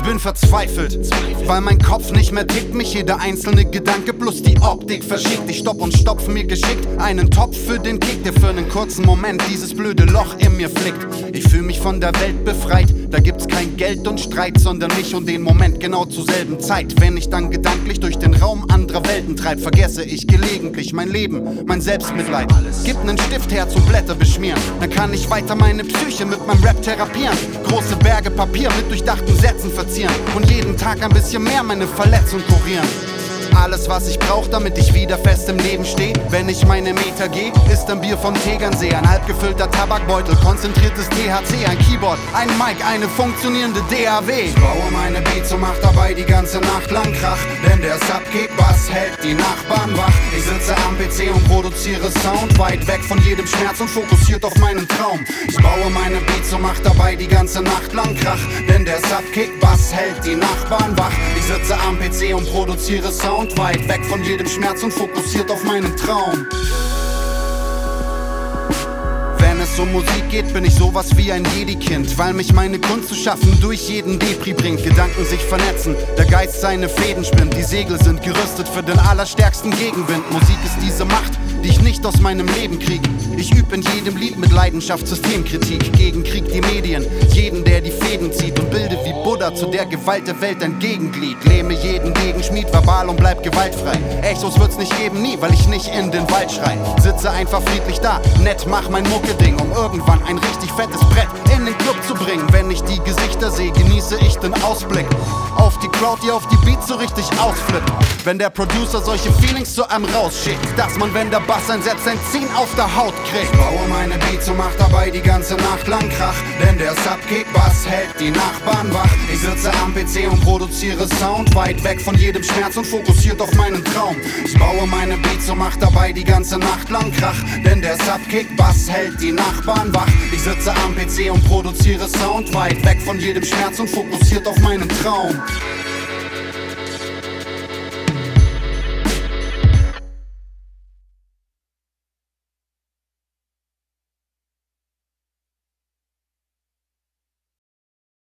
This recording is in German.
bin verzweifelt, weil mein Kopf nicht mehr tickt, mich jeder einzelne Gedanke plus die Optik verschickt. Ich stopp und stopf mir geschickt einen Topf für den Kick, der für einen kurzen Moment dieses blöde Loch in mir flickt. Ich fühl mich von der Welt befreit, da gibt's kein Geld und Streit, sondern mich und den Moment genau zur selben Zeit. Wenn ich dann gedanklich durch den Raum anderer Welten treib, vergesse ich gelegentlich mein Leben, mein Selbstmitleid. Gib nen Stift her zum Blätter beschmieren, dann kann ich weiter meine Psyche mit meinem Rap therapieren. Große Berge Papier mit durchdachten Sätzen verzieren und jeden Tag ein bisschen mehr meine Verletzung kurieren. Alles, was ich brauch, damit ich wieder fest im Leben steh. Wenn ich meine Meter geh, ist ein Bier vom Tegernsee, ein halb gefüllter Tabakbeutel, konzentriertes THC, ein Keyboard, ein Mic, eine funktionierende DAW. Ich baue meine Beats und mach dabei die ganze Nacht lang Krach, denn der Subkick-Bass hält die Nachbarn wach. Ich sitze am PC und produziere Sound, weit weg von jedem Schmerz und fokussiert auf meinen Traum. Ich baue meine Beats und mach dabei die ganze Nacht lang Krach, denn der Subkick-Bass hält die Nachbarn wach. Ich sitze am PC und produziere Sound, weit weg von jedem Schmerz und fokussiert auf meinen Traum. Wenn es um Musik geht, bin ich sowas wie ein Jedi-Kind, weil mich meine Kunst zu schaffen durch jeden Depri bringt. Gedanken sich vernetzen, der Geist seine Fäden spinnt, die Segel sind gerüstet für den allerstärksten Gegenwind. Musik ist diese Macht, die ich nicht aus meinem Leben krieg. Ich üb in jedem Lied mit Leidenschaft Systemkritik gegen Krieg die Medien, jeden, der die Fäden zieht, und bilde wie Buddha zu der Gewalt der Welt ein Gegenglied. Lähme jeden Gegenschmied verbal und bleib gewaltfrei. Echos wird's nicht geben, nie, weil ich nicht in den Wald schrei. Sitze einfach friedlich da, nett, mach mein Mucke-Ding, um irgendwann ein richtig fettes Brett in den Club zu bringen. Wenn ich die Gesichter sehe, genieße ich den Ausblick auf die Crowd, die auf die Beats so richtig ausflippt. Wenn der Producer solche Feelings zu einem rausschickt, dass man, wenn der Bass einsetzt, ein Ziehen auf der Haut kriegt. Ich baue meine Beats und mach dabei die ganze Nacht lang Krach, denn der Subkick-Bass hält die Nachbarn wach. Ich sitze am PC und produziere Sound, weit weg von jedem Schmerz und fokussiert auf meinen Traum. Ich baue meine Beats und mach dabei die ganze Nacht lang Krach, denn der Subkick-Bass hält die Nachbarn wach. Ich sitze am PC und produziere Sound, weit weg von jedem Schmerz und fokussiert auf meinen Traum.